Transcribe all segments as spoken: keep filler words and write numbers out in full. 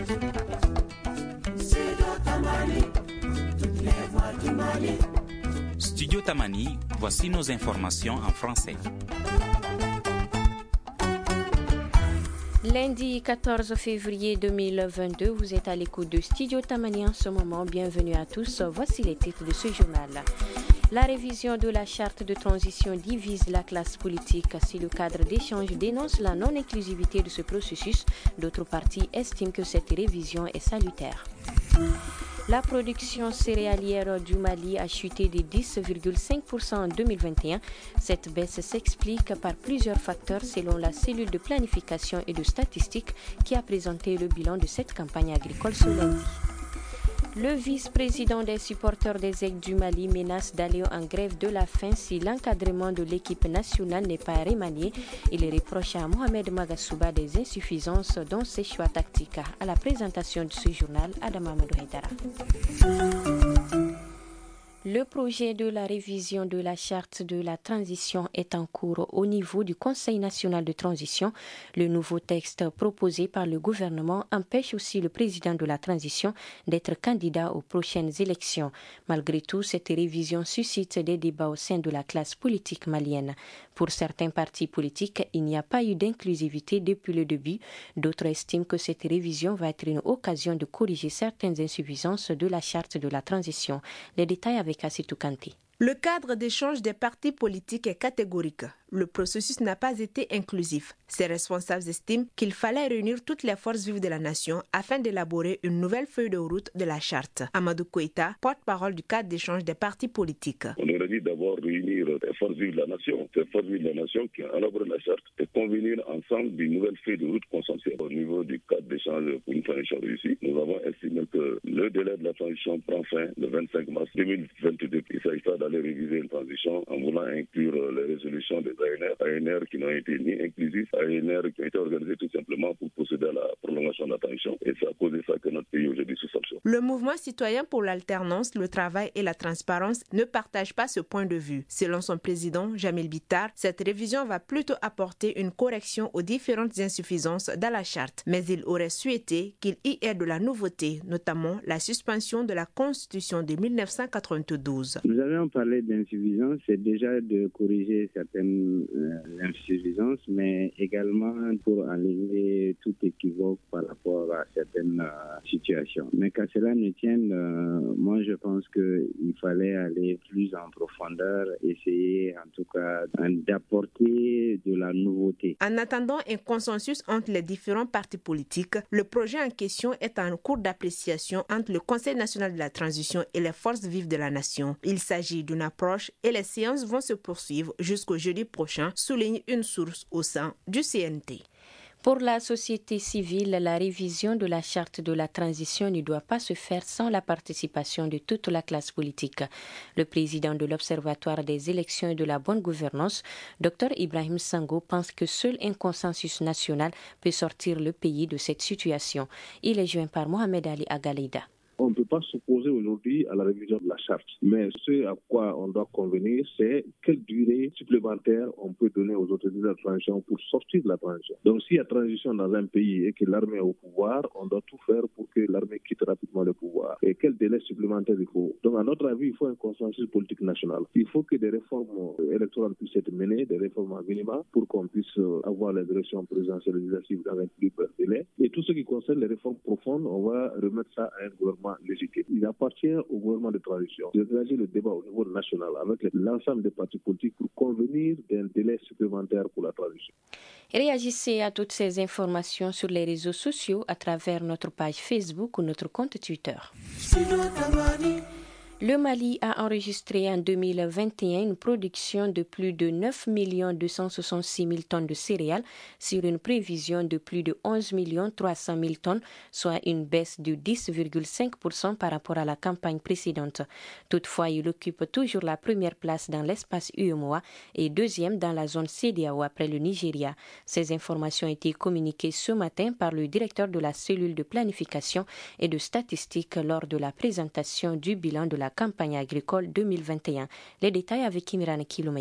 Studio Tamani, voici nos informations en français. Lundi quatorze février deux mille vingt-deux, vous êtes à l'écoute de Studio Tamani en ce moment. Bienvenue à tous. Voici les titres de ce journal. La révision de la charte de transition divise la classe politique. Si le cadre d'échange dénonce la non-inclusivité de ce processus, d'autres partis estiment que cette révision est salutaire. La production céréalière du Mali a chuté de dix virgule cinq pour cent en deux mille vingt et un. Cette baisse s'explique par plusieurs facteurs selon la cellule de planification et de statistique qui a présenté le bilan de cette campagne agricole ce lundi. Le vice-président des supporters des Aigles du Mali menace d'aller en grève de la faim si l'encadrement de l'équipe nationale n'est pas remanié. Il reproche à Mohamed Magasuba des insuffisances dans ses choix tactiques. À la présentation de ce journal, Adam Amadou Haidara. Le projet de la révision de la charte de la transition est en cours au niveau du Conseil national de transition. Le nouveau texte proposé par le gouvernement empêche aussi le président de la transition d'être candidat aux prochaines élections. Malgré tout, cette révision suscite des débats au sein de la classe politique malienne. Pour certains partis politiques, il n'y a pas eu d'inclusivité depuis le début. D'autres estiment que cette révision va être une occasion de corriger certaines insuffisances de la charte de la transition. Les détails avec Assitou Kanté. Le cadre d'échange des partis politiques est catégorique. Le processus n'a pas été inclusif. Ces responsables estiment qu'il fallait réunir toutes les forces vives de la nation afin d'élaborer une nouvelle feuille de route de la charte. Amadou Koïta, porte-parole du cadre d'échange des partis politiques. On aurait dit d'abord réunir les forces vives de la nation, ces forces vives de la nation qui ont élaboré la charte et convenir ensemble d'une nouvelle feuille de route consensuelle. Au niveau du cadre d'échange pour une transition réussie, nous avons estimé que le délai de la transition prend fin le vingt-cinq mars deux mille vingt-deux. Il s'agit pas d'aller réviser une transition en voulant inclure les résolutions des A N R, A N R qui n'ont été ni inclusifs, A N R qui ont été organisés tout simplement pour procéder à la prolongation de la transition. Et c'est à cause de ça que notre pays aujourd'hui est sous sanction. Le mouvement citoyen pour l'alternance, le travail et la transparence ne partage pas ce point de vue. Selon son président, Jamil Bitar, cette révision va plutôt apporter une correction aux différentes insuffisances dans la charte. Mais il aurait souhaité qu'il y ait de la nouveauté, notamment la suspension de la Constitution de mille neuf cent quatre-vingt-douze. Nous avions parlé d'insuffisance, c'est déjà de corriger certaines euh, insuffisances, mais également pour enlever tout équivoque par rapport à certaines euh, situations. Mais qu'à cela ne tienne, euh, moi je pense qu'il fallait aller plus en profondeur, essayer en tout cas d'apporter de la nouveauté. En attendant un consensus entre les différents partis politiques, le projet en question est en cours d'appréciation entre le Conseil national de la transition et les forces vives de la nation. Il s'agit d'une approche et les séances vont se poursuivre jusqu'au jeudi prochain, souligne une source au sein du C N T. Pour la société civile, la révision de la charte de la transition ne doit pas se faire sans la participation de toute la classe politique. Le président de l'Observatoire des élections et de la bonne gouvernance, Dr Ibrahim Sango, pense que seul un consensus national peut sortir le pays de cette situation. Il est joint par Mohamed Ali Agaleida. On ne peut pas s'opposer aujourd'hui à la révision de la charte. Mais ce à quoi on doit convenir, c'est quelle durée supplémentaire on peut donner aux autorités de la transition pour sortir de la transition. Donc s'il y a transition dans un pays et que l'armée est au pouvoir, on doit tout faire pour que l'armée quitte rapidement le pouvoir. Et quel délai supplémentaire il faut. Donc à notre avis, il faut un consensus politique national. Il faut que des réformes électorales puissent être menées, des réformes à minima, pour qu'on puisse avoir les élections présidentielles et législatives dans un plus bref délai. Et tout ce qui concerne les réformes profondes, on va remettre ça à un gouvernement légitime. Il appartient au gouvernement de transition de réaliser le débat au niveau national avec l'ensemble des partis politiques pour convenir d'un délai supplémentaire pour la transition. Réagissez à toutes ces informations sur les réseaux sociaux à travers notre page Facebook ou notre compte Twitter. Le Mali a enregistré en deux mille vingt et un une production de plus de neuf millions deux cent soixante-six mille tonnes de céréales sur une prévision de plus de onze millions trois cent mille tonnes, soit une baisse de dix virgule cinq pour cent par rapport à la campagne précédente. Toutefois, il occupe toujours la première place dans l'espace U E M O A et deuxième dans la zone C E D E A O après le Nigeria. Ces informations ont été communiquées ce matin par le directeur de la cellule de planification et de statistique lors de la présentation du bilan de la campagne agricole deux mille vingt et un. Les détails avec Imran Kilomeika.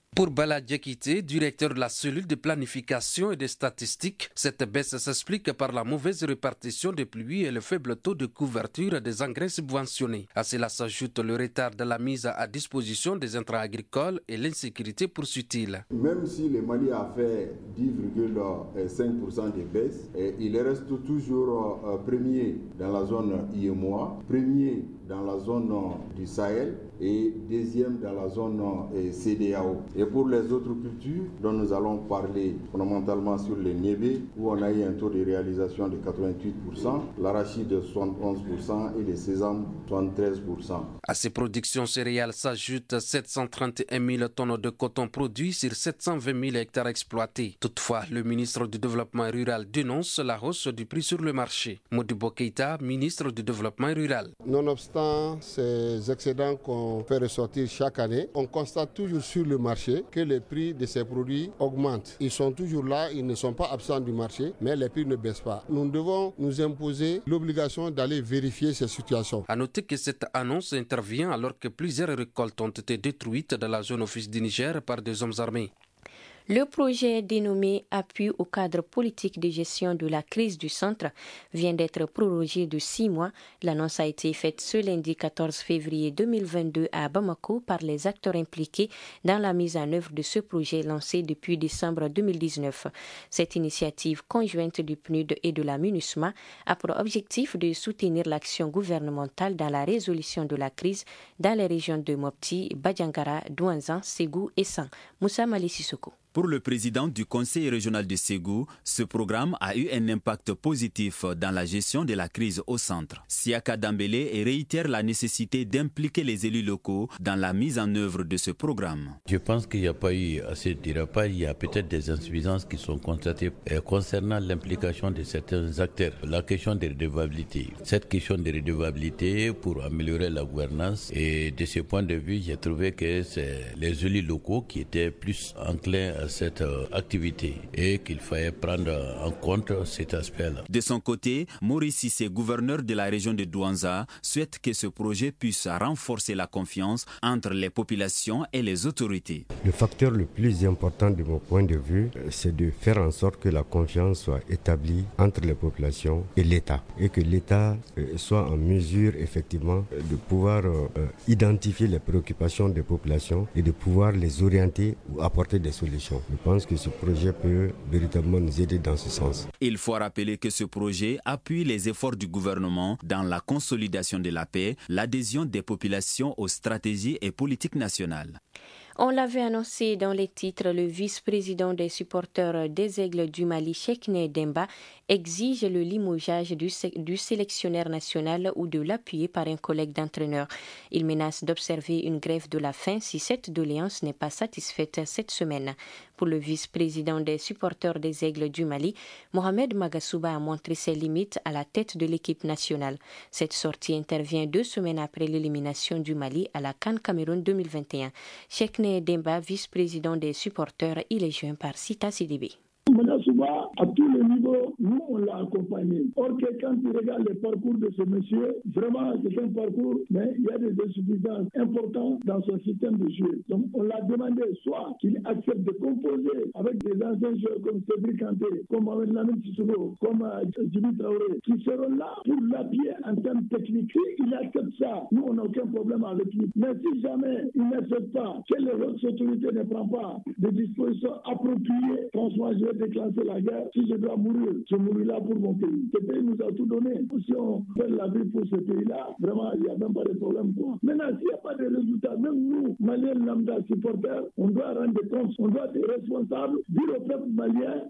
Pour Bala Diakité, directeur de la cellule de planification et de statistiques, cette baisse s'explique par la mauvaise répartition des pluies et le faible taux de couverture des engrais subventionnés. À cela s'ajoute le retard de la mise à disposition des intrants agricoles et l'insécurité, poursuit-il. Même si le Mali a fait dix virgule cinq pour cent de baisse, il reste toujours premier dans la zone I E M O A, premier dans la zone du Sahel et deuxième dans la zone C E D E A O. Et pour les autres cultures dont nous allons parler fondamentalement sur le niébé, où on a eu un taux de réalisation de quatre-vingt-huit pour cent, l'arachide de soixante et onze pour cent et le sésame soixante-treize pour cent. À ces productions céréales s'ajoutent sept cent trente et un mille tonnes de coton produits sur sept cent vingt mille hectares exploités. Toutefois, le ministre du Développement rural dénonce la hausse du prix sur le marché. Modibo Keïta, ministre du Développement rural. Nonobstant ces excédents qu'on fait ressortir chaque année, on constate toujours sur le marché que les prix de ces produits augmentent. Ils sont toujours là, ils ne sont pas absents du marché, mais les prix ne baissent pas. Nous devons nous imposer l'obligation d'aller vérifier ces situations. À noter que cette annonce intervient alors que plusieurs récoltes ont été détruites dans la zone office du Niger par des hommes armés. Le projet dénommé Appui au cadre politique de gestion de la crise du centre vient d'être prorogé de six mois. L'annonce a été faite ce lundi quatorze février deux mille vingt-deux à Bamako par les acteurs impliqués dans la mise en œuvre de ce projet lancé depuis décembre deux mille dix-neuf. Cette initiative conjointe du P N U D et de la MINUSMA a pour objectif de soutenir l'action gouvernementale dans la résolution de la crise dans les régions de Mopti, Badiangara, Douanzan, Ségou et San. Moussa Mali Sissoko. Pour le président du conseil régional de Ségou, ce programme a eu un impact positif dans la gestion de la crise au centre. Siaka Dambélé réitère la nécessité d'impliquer les élus locaux dans la mise en œuvre de ce programme. Je pense qu'il n'y a pas eu assez de dérapage. Il y a peut-être des insuffisances qui sont constatées concernant l'implication de certains acteurs. La question de redevabilité. Cette question de redevabilité pour améliorer la gouvernance, et de ce point de vue, j'ai trouvé que c'est les élus locaux qui étaient plus enclins à cette activité et qu'il fallait prendre en compte cet aspect-là. De son côté, Maurice Sissé, gouverneur de la région de Douanza, souhaite que ce projet puisse renforcer la confiance entre les populations et les autorités. Le facteur le plus important de mon point de vue, c'est de faire en sorte que la confiance soit établie entre les populations et l'État et que l'État soit en mesure effectivement de pouvoir identifier les préoccupations des populations et de pouvoir les orienter ou apporter des solutions. Je pense que ce projet peut véritablement nous aider dans ce sens. Il faut rappeler que ce projet appuie les efforts du gouvernement dans la consolidation de la paix, l'adhésion des populations aux stratégies et politiques nationales. On l'avait annoncé dans les titres, le vice-président des supporters des Aigles du Mali, Cheikhne Demba, exige le limogeage du, sé- du sélectionneur national ou de l'appuyer par un collègue d'entraîneur. Il menace d'observer une grève de la faim si cette doléance n'est pas satisfaite cette semaine. Pour le vice-président des supporters des Aigles du Mali, Mohamed Magasuba a montré ses limites à la tête de l'équipe nationale. Cette sortie intervient deux semaines après l'élimination du Mali à la CAN Cameroun deux mille vingt et un. Cheikhne Demba, vice-président des supporters, il est joint par Sita Sidibé. Magasuba, à tous les niveaux, nous, on l'a accompagné. Or, que quand tu regardes le parcours de ce monsieur, vraiment, c'est un parcours, mais il y a des insuffisances importantes dans son système de jeu. Donc, on l'a demandé soit qu'il accepte de composer avec des anciens joueurs comme Cédric Kanté, comme Mohamed Lamine Sissoko, comme Djibril Traoré, qui seront là pour l'appuyer en termes techniques. Si il accepte ça, nous, on n'a aucun problème avec lui. Mais si jamais il n'accepte pas, que les autres autorités ne prennent pas des dispositions appropriées, franchement, je vais déclencher la guerre. Si je dois mourir, je mourrai là pour mon pays. Ce pays nous a tout donné. Si on fait la vie pour ce pays-là, vraiment, il n'y a même pas de problème. Quoi. Maintenant, s'il n'y a pas de résultat, même nous, Maliens lambda supporters, on doit rendre compte, on doit être responsable, dire au peuple malien.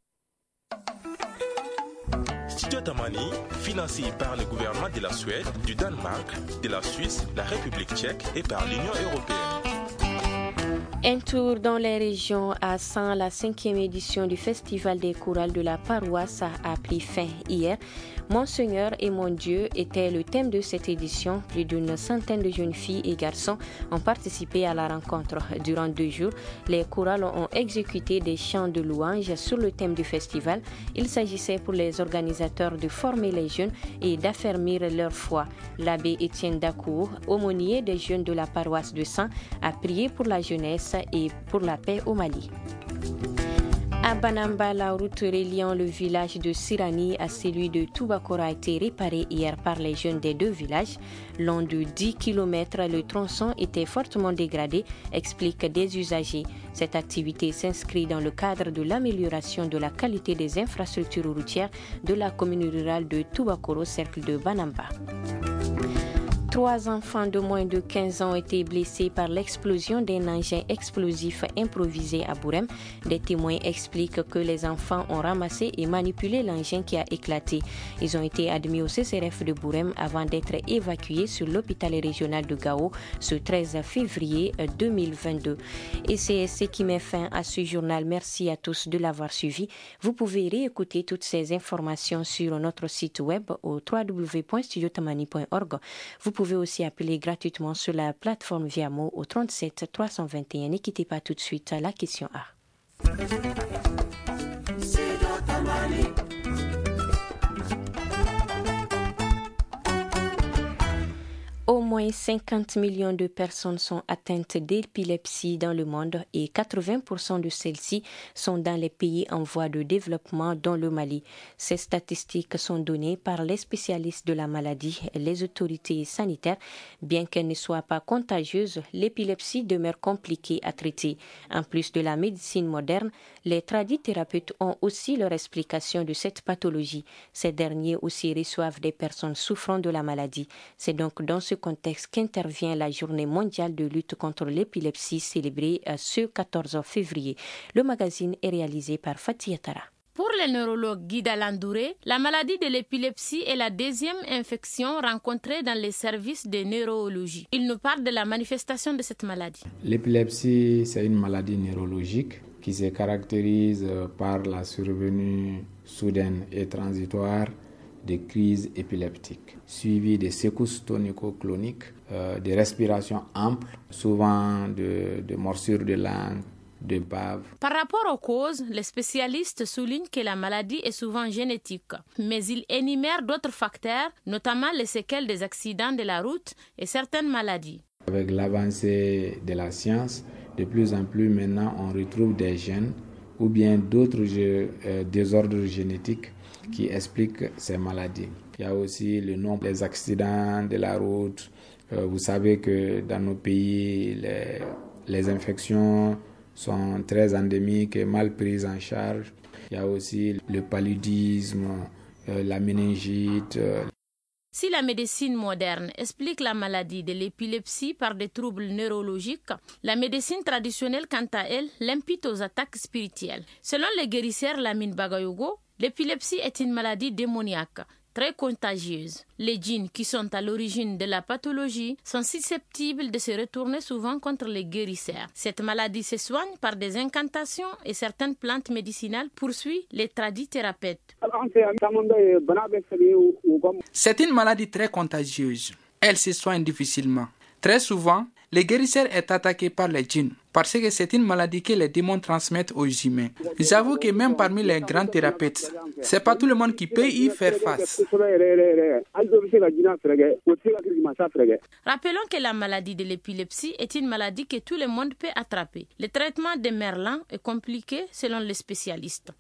Studio Tamani, financé par le gouvernement de la Suède, du Danemark, de la Suisse, la République tchèque et par l'Union européenne. Un tour dans les régions à San, la cinquième édition du Festival des chorales de la paroisse a pris fin hier. Monseigneur et mon Dieu était le thème de cette édition. Plus d'une centaine de jeunes filles et garçons ont participé à la rencontre. Durant deux jours, les chorales ont exécuté des chants de louanges sur le thème du festival. Il s'agissait pour les organisateurs de former les jeunes et d'affermir leur foi. L'abbé Étienne Dacour, aumônier des jeunes de la paroisse de San, a prié pour la jeunesse jeunesse et pour la paix au Mali. À Banamba, la route reliant le village de Sirani à celui de Toubakora a été réparée hier par les jeunes des deux villages. Long de dix kilomètres, le tronçon était fortement dégradé, expliquent des usagers. Cette activité s'inscrit dans le cadre de l'amélioration de la qualité des infrastructures routières de la commune rurale de Toubakoro, cercle de Banamba. Trois enfants de moins de quinze ans ont été blessés par l'explosion d'un engin explosif improvisé à Bourem. Des témoins expliquent que les enfants ont ramassé et manipulé l'engin qui a éclaté. Ils ont été admis au C C R F de Bourem avant d'être évacués sur l'hôpital régional de Gao ce treize février deux mille vingt-deux. Et c'est ce qui met fin à ce journal. Merci à tous de l'avoir suivi. Vous pouvez réécouter toutes ces informations sur notre site web au w w w point studio tamani point org. Vous Vous pouvez aussi appeler gratuitement sur la plateforme Viamo au trente-sept trois cent vingt et un. Ne quittez pas tout de suite à la question A. Au moins cinquante millions de personnes sont atteintes d'épilepsie dans le monde et quatre-vingts pour cent de celles-ci sont dans les pays en voie de développement, dont le Mali. Ces statistiques sont données par les spécialistes de la maladie et les autorités sanitaires. Bien qu'elle ne soit pas contagieuse, l'épilepsie demeure compliquée à traiter. En plus de la médecine moderne, les tradithérapeutes ont aussi leur explication de cette pathologie. Ces derniers aussi reçoivent des personnes souffrant de la maladie. C'est donc dans ce contexte qu'intervient la journée mondiale de lutte contre l'épilepsie célébrée ce quatorze février. Le magazine est réalisé par Fatia Tara. Pour le neurologue Guida Landouré, la maladie de l'épilepsie est la deuxième infection rencontrée dans les services de neurologie. Il nous parle de la manifestation de cette maladie. L'épilepsie, c'est une maladie neurologique qui se caractérise par la survenue soudaine et transitoire de crises épileptiques, suivies de secousses tonico-cloniques, euh, de respirations amples, souvent de, de morsures de langue, de bave. Par rapport aux causes, les spécialistes soulignent que la maladie est souvent génétique, mais ils énumèrent d'autres facteurs, notamment les séquelles des accidents de la route et certaines maladies. Avec l'avancée de la science, de plus en plus maintenant on retrouve des gènes ou bien d'autres euh, désordres génétiques qui expliquent ces maladies. Il y a aussi le nombre des accidents de la route. Euh, vous savez que dans nos pays, les, les infections sont très endémiques et mal prises en charge. Il y a aussi le paludisme, euh, la méningite. Euh. Si la médecine moderne explique la maladie de l'épilepsie par des troubles neurologiques, la médecine traditionnelle, quant à elle, l'impute aux attaques spirituelles. Selon le guérisseur Lamine Bagayogo, l'épilepsie est une maladie démoniaque, très contagieuse. Les djinns qui sont à l'origine de la pathologie sont susceptibles de se retourner souvent contre les guérisseurs. Cette maladie se soigne par des incantations et certaines plantes médicinales, poursuit les tradithérapeutes. C'est une maladie très contagieuse. Elle se soigne difficilement. Très souvent, le guérisseur est attaqué par les djinns parce que c'est une maladie que les démons transmettent aux humains. J'avoue que même parmi les grands thérapeutes, c'est pas tout le monde qui peut y faire face. Rappelons que la maladie de l'épilepsie est une maladie que tout le monde peut attraper. Le traitement de Merlin est compliqué selon les spécialistes.